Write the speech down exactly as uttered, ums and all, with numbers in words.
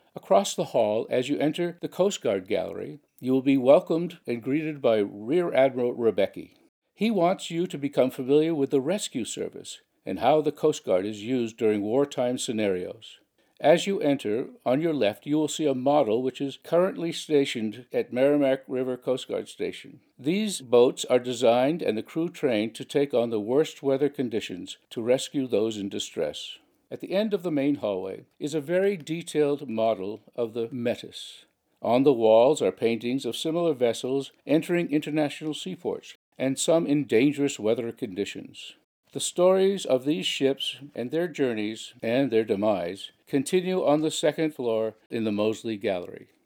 Across the hall, as you enter the Coast Guard Gallery, you will be welcomed and greeted by Rear Admiral Rebecki. He wants you to become familiar with the rescue service and how the Coast Guard is used during wartime scenarios. As you enter, on your left, you will see a model which is currently stationed at Merrimack River Coast Guard Station. These boats are designed and the crew trained to take on the worst weather conditions to rescue those in distress. At the end of the main hallway is a very detailed model of the Metis. On the walls are paintings of similar vessels entering international seaports, and some in dangerous weather conditions. The stories of these ships and their journeys and their demise continue on the second floor in the Moseley Gallery.